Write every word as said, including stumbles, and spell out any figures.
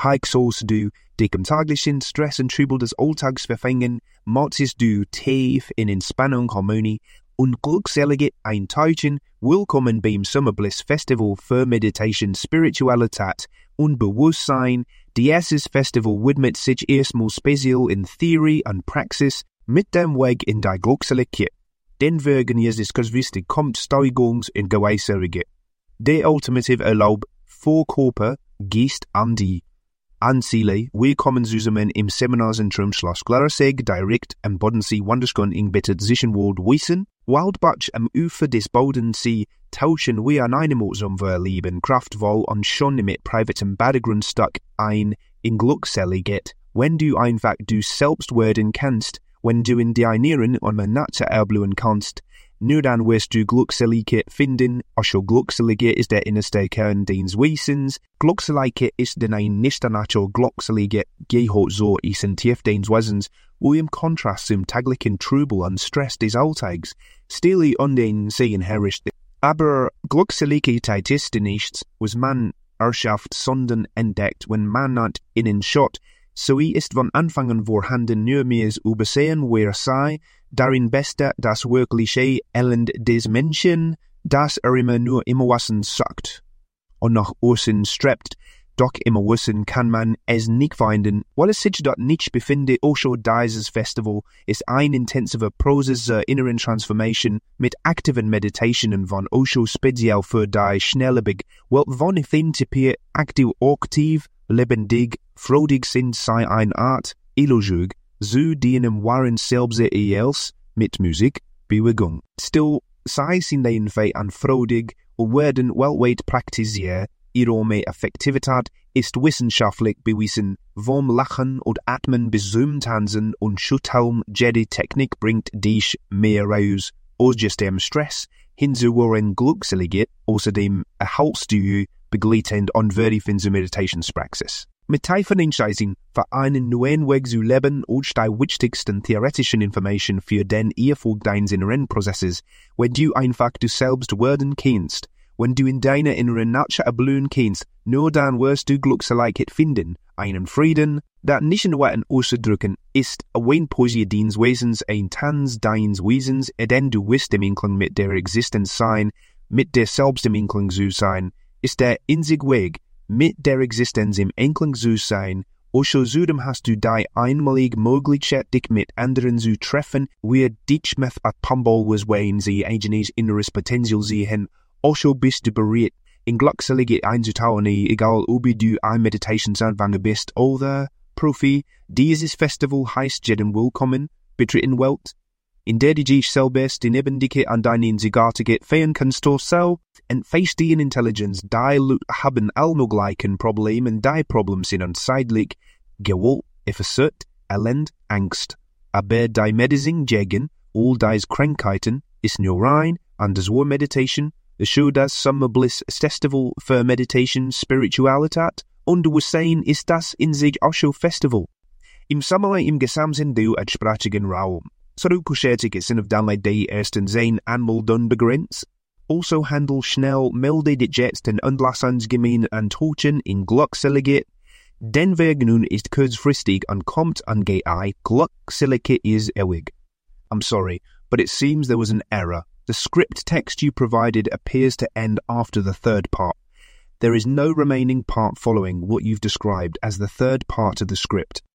Hikes du, dikem taglichen Stress und Trübel des Alltags verfängen, Mortis du tief in Entspannung, Harmonie und glückselige Eintauchen, willkommen beim Summerbliss Festival für Meditation, Spiritualität und Bewusstsein. Dieses Festival widmet sich erstmal speziell in Theorie und Praxis mit dem Weg in die Glückseligkeit. Den Wegen Jesus Christus kommt Steigungs- und Geweisserige. Der Ultimative erlaubt vor Körper, Geist und die Anziele, willkommen zusammen im Seminarzentrum Schloss Glariseg, direkt am Bodensee, Wanderskon in Bittet Zwischenwald Wiesen. Wildbach am Ufer des Bodensee tauschen wir an einem Ort zum Verlieben, Kraftvoll und schon mit privatem Badegrundstück ein in Glückseligkeit, wenn du einfach du selbst werden kannst, wenn du in die Nieren und Manate erblühen kannst, nur dann wirst du Glückseligkeit finden. Also Glückseligkeit ist der innerste Kern deines Wesens. Glückseligkeit ist denn ein nicht natural Glückseligkeit gehört so ist in tief deines Wesens, wo im Kontrast zum täglichen Trubel und Stress des Alltags stille und den Sehen herrscht. Aber Glückseligkeit ist nichts, was man erschafft, sondern entdeckt, wenn man not innen schaut. So ist von Anfang an vorhanden, nur mehr übersehen, wer sei, darin beste das wirkliche Elend des Menschen, das er immer nur im Außen sagt und nach außen strebt. Doch im Außen kann man es nicht finden, weil es sich dort nicht befindet. Also dieses Festival ist ein intensiver Prozess der inneren Transformation mit aktiven Meditationen von Osho speziell für die Schnelllebig, welche von Typen aktiv, aktiv, lebendig, freudig sind, sei eine Art Illusion, zu denen waren selbst eels mit Musik, Bewegung. Still, sei sind einfach an freudig und werden weltweit praktiziert. Ihre Effektivität ist wissenschaftlich bewiesen. Vom Lachen und Atmen bis zum Tanzen und Schütteln, jede Technik bringt dich mehr raus aus dem Stress hin zu euren Glückseligkeit. Außerdem erhältst du begleitend und würdig in der Meditationspraxis. Mit tiefen Entscheidungen für einen neuen Weg zu leben und die wichtigsten theoretischen Informationen für den Erfolg deines inneren Prozesses, wenn du einfach du selbst werden kannst. Wenn du in deiner inneren Natur erblühen kannst, nur dann wirst du Glückseligkeit finden, einen Frieden, der nicht in Worten auszudrücken ist, ein Poesie deines Wesens, ein Tanz deines Wesens, denn du wirst im Inkling mit der Existenz sein, mit der selbst im Inkling zu sein, ist der einzige Weg, mit der Existenz im Inkling zu sein. Also zudem hast du die einmalige Möglichkeit, dich mit anderen zu treffen, wie dich mit a Pumbol was wein sie eigenes inneres Potenzial sehen. Also bist du bereit, in Glückseligkeit einzutauchen, egal ob du ein Meditationsanfänger bist oder Profi. Dieses Festival heißt jedem willkommen, betreten Welt, in der du dich selbst in Ebendike an deinen Einzigartigkeit feiern kannst du so, und face die Intelligenz, die Leute haben all nur gleichen Probleme, und die Probleme sind unzeitlich, Gewalt, Eifersucht, Elend, Angst. Aber die Medizin gegen all diese Krankheiten ist nur rein, und das war Meditation. Es show das Summerbliss Festival für Meditation, Spiritualität, und du sehen ist das in sich auch schon Festival. Im Sommer im gesamten du entsprachigen Raum. Zurückgeschärtig sind auf damit die ersten zehn Anmeldungen begrenzt. Also handel schnell, melde dich jetzt den Anlassungsgemein an Tochen in Glückseligkeit. Den Weg nun ist kurzfristig und kommt an G I. Glückseligkeit is ewig. I'm sorry, but it seems there was an error. The script text you provided appears to end after the third part. There is no remaining part following what you've described as the third part of the script.